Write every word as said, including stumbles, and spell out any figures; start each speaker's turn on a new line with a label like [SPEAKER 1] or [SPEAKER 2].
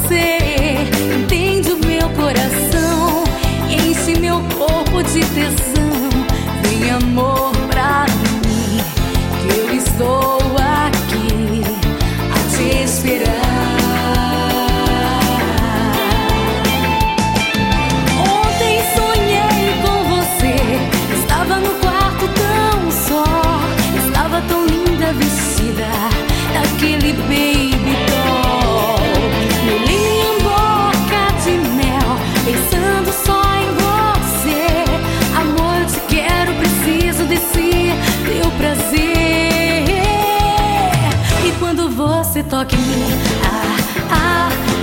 [SPEAKER 1] você entende o meu coração e enche meu corpo de tesão. Vem, amor, pra mim, que eu estou aqui a te esperar. Ontem sonhei com você, estava no quarto tão só, estava tão linda vestida daquele baby doll. Me li em boca de mel, pensando só em você. Amor, eu te quero, preciso desse teu prazer. E quando você toca em mim, ah, ah,